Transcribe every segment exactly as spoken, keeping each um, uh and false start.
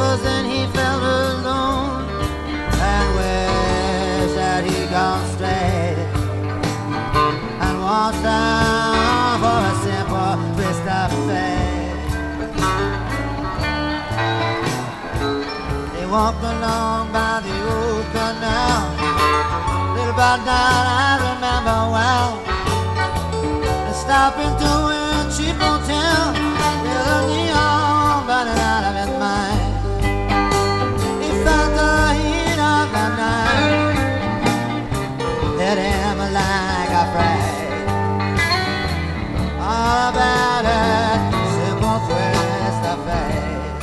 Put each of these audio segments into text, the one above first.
was then he felt alone and wished that he gone straight and walked down for a simple twist of fate. They walked along by the old canal, little by night I remember well, and stopping to a cheap hotel with a neon burning out of his mind. He felt the heat of the night hit him like a fright. All about a simple twist of fate.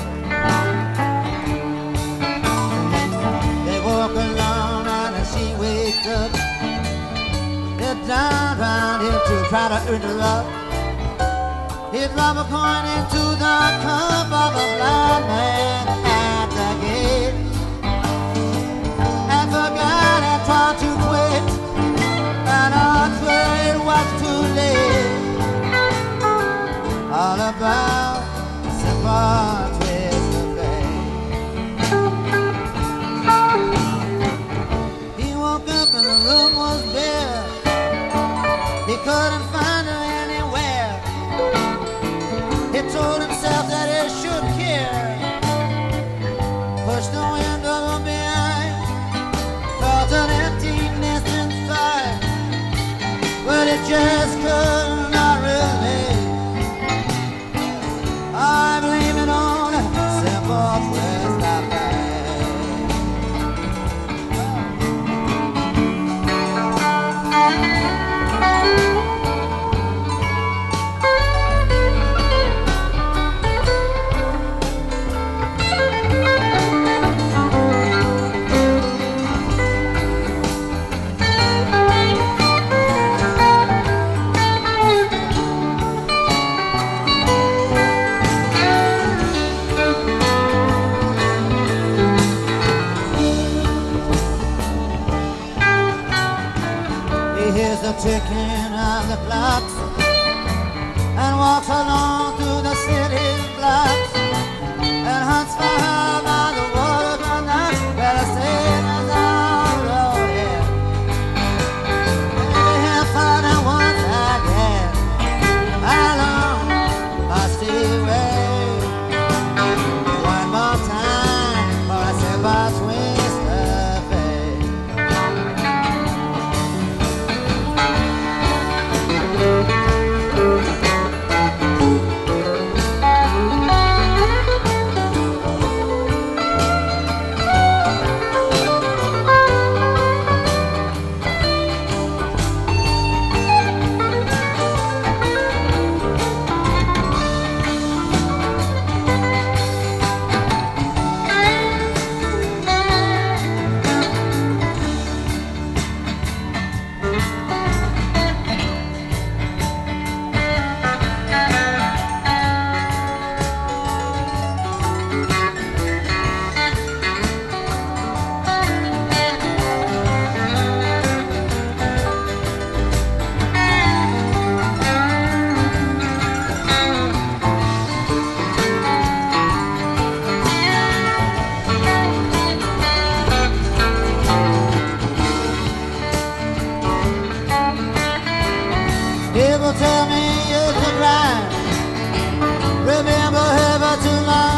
They walk along and as she wakes up, they're down round him to try to interrupt. He drop a coin into the cup of a blind man at the gate and forgot and tried to quit, and our trade was too late. All about a simple twist of fate. He woke up and the room was bare. He couldn't find her anywhere. He told himself that he should care. Pushed the window behind, felt an emptiness inside, but it just could not relate. I blame it on a simple twist of fate. The ticking of the clocks and walks along through the city's blocks and hunts for her by the water night where the sailors all roll in. Maybe he'll find her once again. How long must he wait? One more time for a simple twist of fate. People tell me it's a grind. Remember, ever too long.